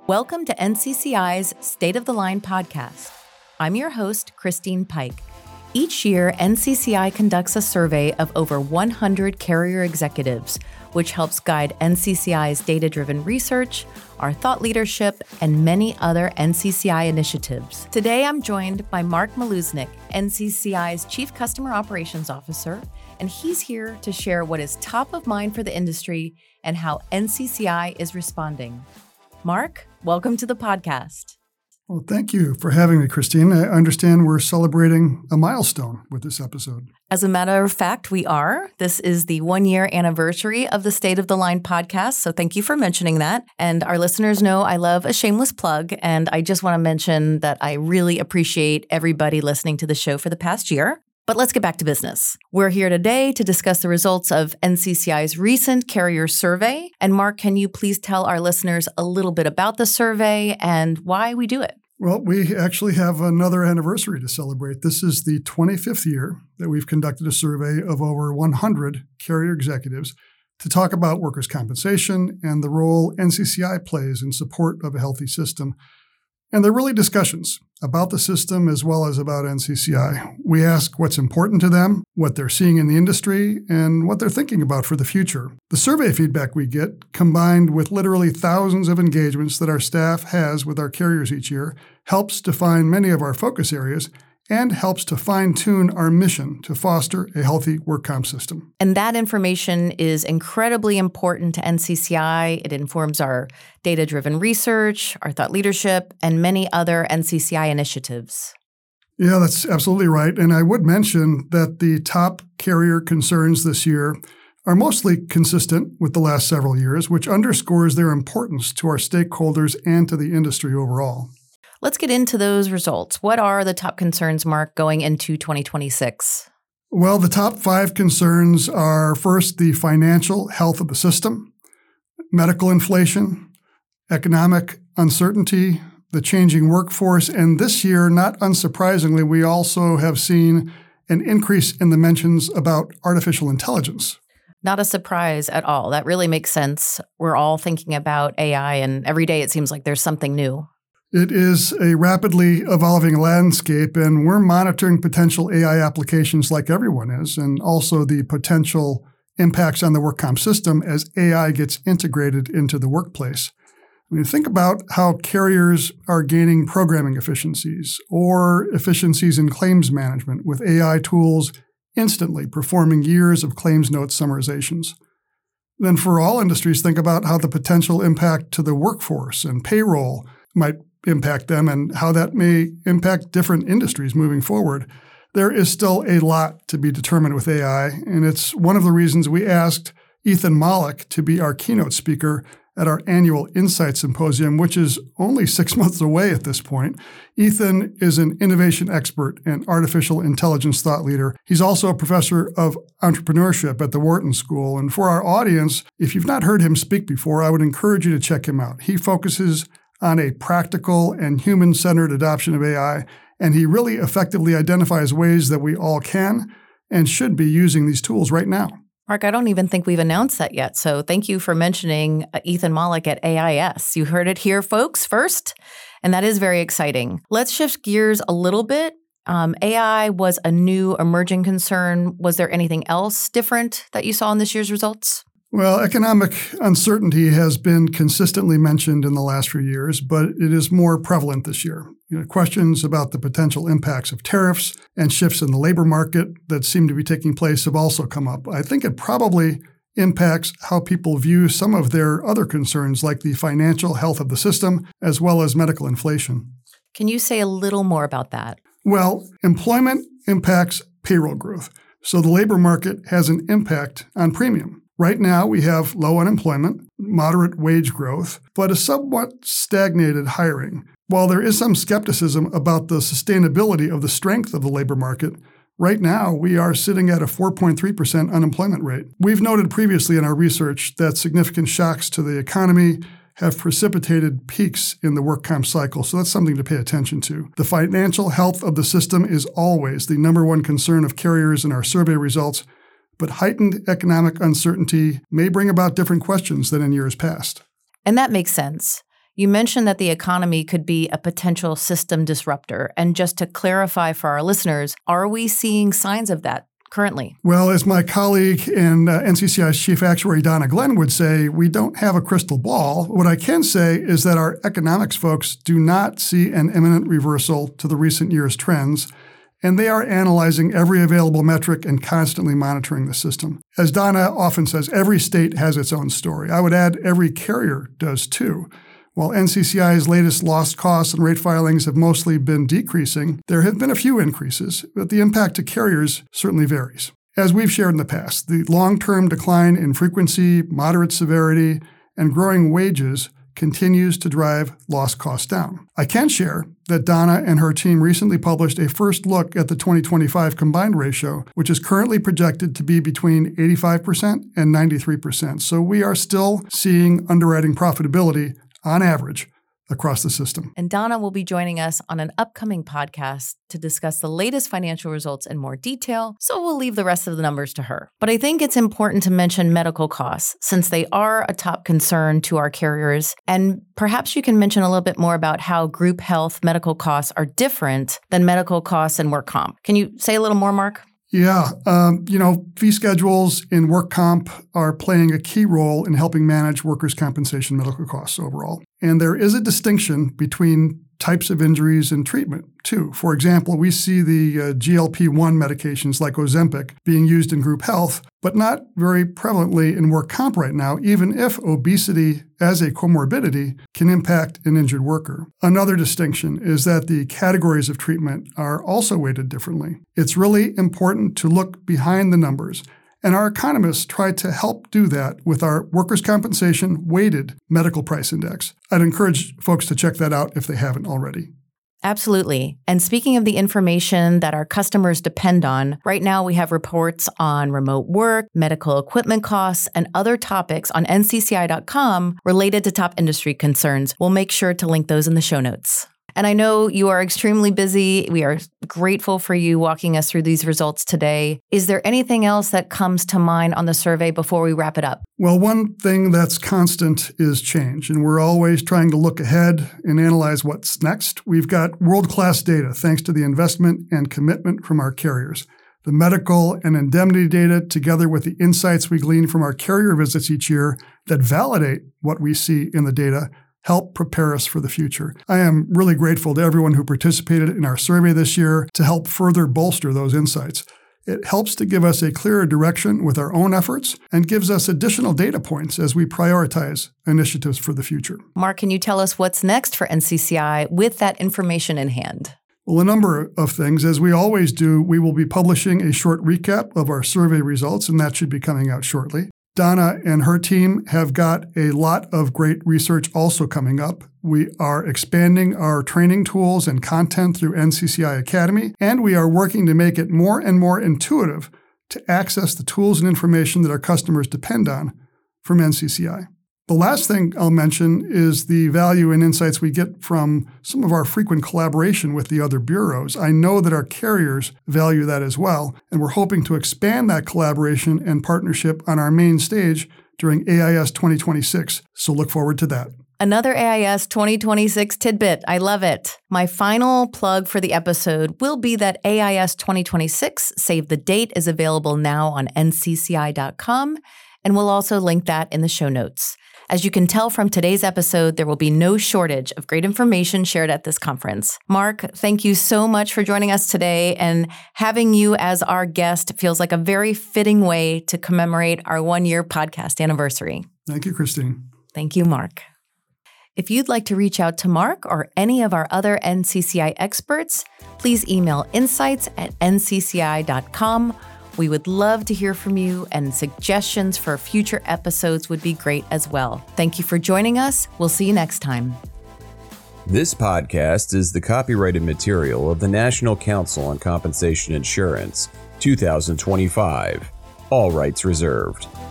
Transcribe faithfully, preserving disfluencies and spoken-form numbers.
Welcome to N C C I's State of the Line podcast. I'm your host, Christine Pike. Each year, N C C I conducts a survey of over one hundred carrier executives, which helps guide N C C I's data-driven research, our thought leadership, and many other N C C I initiatives. Today, I'm joined by Mark Maluznik, N C C I's Chief Customer Operations Officer, and he's here to share what is top of mind for the industry and how N C C I is responding. Mark, welcome to the podcast. Well, thank you for having me, Christine. I understand we're celebrating a milestone with this episode. As a matter of fact, we are. This is the one-year anniversary of the State of the Line podcast, so thank you for mentioning that. And our listeners know I love a shameless plug, and I just want to mention that I really appreciate everybody listening to the show for the past year. But let's get back to business. We're here today to discuss the results of N C C I's recent carrier survey. And Mark, can you please tell our listeners a little bit about the survey and why we do it? Well, we actually have another anniversary to celebrate. This is the twenty-fifth year that we've conducted a survey of over one hundred carrier executives to talk about workers' compensation and the role N C C I plays in support of a healthy system. And they're really discussions about the system as well as about N C C I. We ask what's important to them, what they're seeing in the industry, and what they're thinking about for the future. The survey feedback we get, combined with literally thousands of engagements that our staff has with our carriers each year, helps define many of our focus areas and helps to fine-tune our mission to foster a healthy work comp system. And that information is incredibly important to N C C I. It informs our data-driven research, our thought leadership, and many other N C C I initiatives. Yeah, that's absolutely right. And I would mention that the top carrier concerns this year are mostly consistent with the last several years, which underscores their importance to our stakeholders and to the industry overall. Let's get into those results. What are the top concerns, Mark, going into twenty twenty-six? Well, the top five concerns are first, the financial health of the system, medical inflation, economic uncertainty, the changing workforce, and this year, not unsurprisingly, we also have seen an increase in the mentions about artificial intelligence. Not a surprise at all. That really makes sense. We're all thinking about A I, and every day it seems like there's something new. It is a rapidly evolving landscape, and we're monitoring potential A I applications like everyone is, and also the potential impacts on the work comp system as A I gets integrated into the workplace. I mean, think about how carriers are gaining programming efficiencies or efficiencies in claims management with A I tools instantly performing years of claims note summarizations. Then for all industries, think about how the potential impact to the workforce and payroll might impact them and how that may impact different industries moving forward. There is still a lot to be determined with A I, and it's one of the reasons we asked Ethan Mollick to be our keynote speaker at our annual Insight Symposium, which is only six months away at this point. Ethan is an innovation expert and artificial intelligence thought leader. He's also a professor of entrepreneurship at the Wharton School. And for our audience, if you've not heard him speak before, I would encourage you to check him out. He focuses on a practical and human-centered adoption of A I, and he really effectively identifies ways that we all can and should be using these tools right now. Mark, I don't even think we've announced that yet, so thank you for mentioning Ethan Mollick at A I S. You heard it here, folks, first, and that is very exciting. Let's shift gears a little bit. Um, A I was a new emerging concern. Was there anything else different that you saw in this year's results? Well, economic uncertainty has been consistently mentioned in the last few years, but it is more prevalent this year. You know, questions about the potential impacts of tariffs and shifts in the labor market that seem to be taking place have also come up. I think it probably impacts how people view some of their other concerns, like the financial health of the system, as well as medical inflation. Can you say a little more about that? Well, employment impacts payroll growth, so the labor market has an impact on premium. Right now, we have low unemployment, moderate wage growth, but a somewhat stagnated hiring. While there is some skepticism about the sustainability of the strength of the labor market, right now we are sitting at a four point three percent unemployment rate. We've noted previously in our research that significant shocks to the economy have precipitated peaks in the work comp cycle, so that's something to pay attention to. The financial health of the system is always the number one concern of carriers in our survey results, but heightened economic uncertainty may bring about different questions than in years past. And that makes sense. You mentioned that the economy could be a potential system disruptor. And just to clarify for our listeners, are we seeing signs of that currently? Well, as my colleague and uh, N C C I's Chief Actuary, Donna Glenn, would say, we don't have a crystal ball. What I can say is that our economics folks do not see an imminent reversal to the recent year's trends, and they are analyzing every available metric and constantly monitoring the system. As Donna often says, every state has its own story. I would add every carrier does too. While N C C I's latest loss costs and rate filings have mostly been decreasing, there have been a few increases, but the impact to carriers certainly varies. As we've shared in the past, the long-term decline in frequency, moderate severity, and growing wages continues to drive loss costs down. I can share that Donna and her team recently published a first look at the twenty twenty-five combined ratio, which is currently projected to be between eighty-five percent and ninety-three percent. So we are still seeing underwriting profitability on average across the system. And Donna will be joining us on an upcoming podcast to discuss the latest financial results in more detail, so we'll leave the rest of the numbers to her. But I think it's important to mention medical costs, since they are a top concern to our carriers. And perhaps you can mention a little bit more about how group health medical costs are different than medical costs in work comp. Can you say a little more, Mark? Yeah, um, you know, fee schedules in work comp are playing a key role in helping manage workers' compensation medical costs overall. And there is a distinction between types of injuries and treatment, too. For example, we see the uh, G L P one medications like Ozempic being used in group health, but not very prevalently in work comp right now, even if obesity as a comorbidity can impact an injured worker. Another distinction is that the categories of treatment are also weighted differently. It's really important to look behind the numbers, and our economists try to help do that with our workers' compensation weighted medical price index. I'd encourage folks to check that out if they haven't already. Absolutely. And speaking of the information that our customers depend on, right now we have reports on remote work, medical equipment costs, and other topics on N C C I dot com related to top industry concerns. We'll make sure to link those in the show notes. And I know you are extremely busy. We are grateful for you walking us through these results today. Is there anything else that comes to mind on the survey before we wrap it up? Well, one thing that's constant is change, and we're always trying to look ahead and analyze what's next. We've got world-class data thanks to the investment and commitment from our carriers. The medical and indemnity data, together with the insights we glean from our carrier visits each year that validate what we see in the data, help prepare us for the future. I am really grateful to everyone who participated in our survey this year to help further bolster those insights. It helps to give us a clearer direction with our own efforts and gives us additional data points as we prioritize initiatives for the future. Mark, can you tell us what's next for N C C I with that information in hand? Well, a number of things. As we always do, we will be publishing a short recap of our survey results, and that should be coming out shortly. Donna and her team have got a lot of great research also coming up. We are expanding our training tools and content through N C C I Academy, and we are working to make it more and more intuitive to access the tools and information that our customers depend on from N C C I. The last thing I'll mention is the value and insights we get from some of our frequent collaboration with the other bureaus. I know that our carriers value that as well, and we're hoping to expand that collaboration and partnership on our main stage during A I S twenty twenty-six, so look forward to that. Another A I S twenty twenty-six tidbit. I love it. My final plug for the episode will be that A I S twenty twenty-six Save the Date is available now on N C C I dot com, and we'll also link that in the show notes. As you can tell from today's episode, there will be no shortage of great information shared at this conference. Mark, thank you so much for joining us today, and having you as our guest feels like a very fitting way to commemorate our one-year podcast anniversary. Thank you, Christine. Thank you, Mark. If you'd like to reach out to Mark or any of our other N C C I experts, please email insights at N C C I dot com. We would love to hear from you, and suggestions for future episodes would be great as well. Thank you for joining us. We'll see you next time. This podcast is the copyrighted material of the National Council on Compensation Insurance, two thousand twenty-five. All rights reserved.